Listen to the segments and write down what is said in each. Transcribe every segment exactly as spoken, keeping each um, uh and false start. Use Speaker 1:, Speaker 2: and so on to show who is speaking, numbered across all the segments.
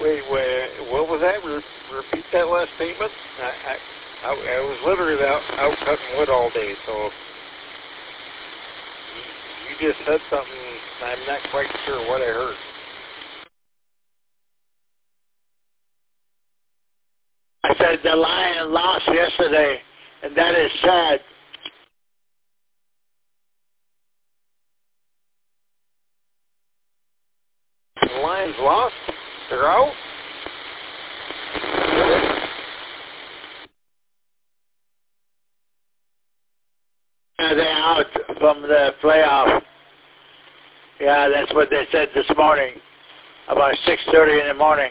Speaker 1: Wait, wait, what was that? Re- repeat that last statement. I, I, I, I was literally out, out cutting wood all day, so you, you just said something. I'm not quite sure what I heard.
Speaker 2: I said the Lions lost yesterday, and that is sad.
Speaker 1: The Lions lost? They're out?
Speaker 2: Yeah, they're out from the playoff. Yeah, that's what they said this morning, about six thirty in the morning.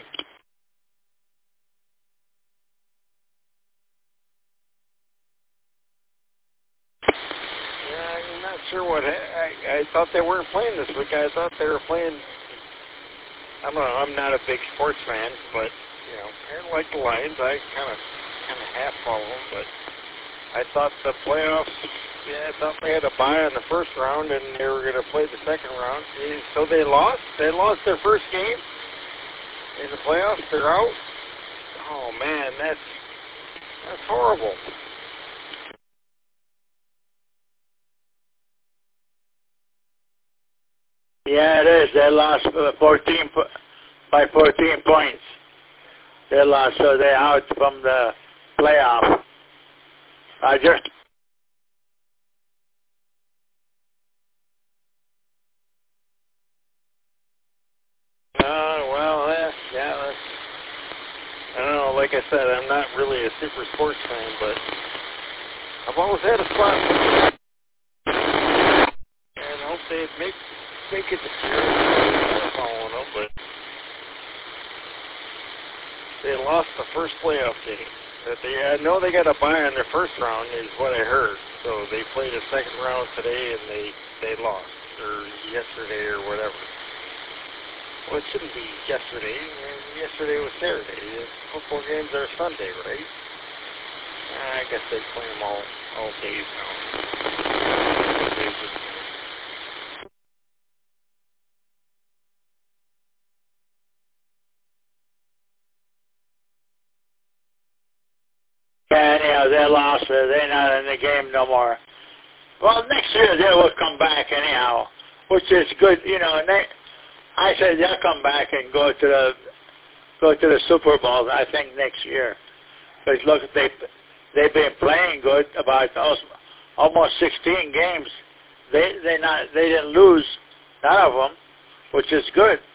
Speaker 1: Yeah, I'm not sure what. I, I, I thought they weren't playing this week. I thought they were playing. I don't know. I'm not a big sports fan, but you know, I like the Lions. I kind of, kind of half follow them, but I thought the playoffs. Yeah, I thought they had a bye in the first round, and they were going to play the second round. So they lost. They lost their first game in the playoffs. They're out. Oh man, that's that's horrible.
Speaker 2: Yeah, it is. They lost uh, fourteen po- by fourteen points. They lost, so they're out from the playoff. I just
Speaker 1: Uh, well, yeah, yeah. That's, I don't know. Like I said, I'm not really a super sports fan, but I've always had a spot, and I hope they make make it this year. I'm following them, but they lost the first playoff game. That they, I know they got a bye in their first round, is what I heard. So they played a second round today, and they they lost, or yesterday, or whatever. Well, it shouldn't be yesterday. Yesterday was Saturday. Football games are Sunday, right? I guess they play them all all days now.
Speaker 2: yeah, anyhow, they lost. They're not in the game no more. Well, next year they will come back anyhow, which is good. You know, and they, I said they'll come back and go to the go to the Super Bowl. I think next year. Because look, they they've been playing good about almost sixteen games. They they not they didn't lose none of them, which is good.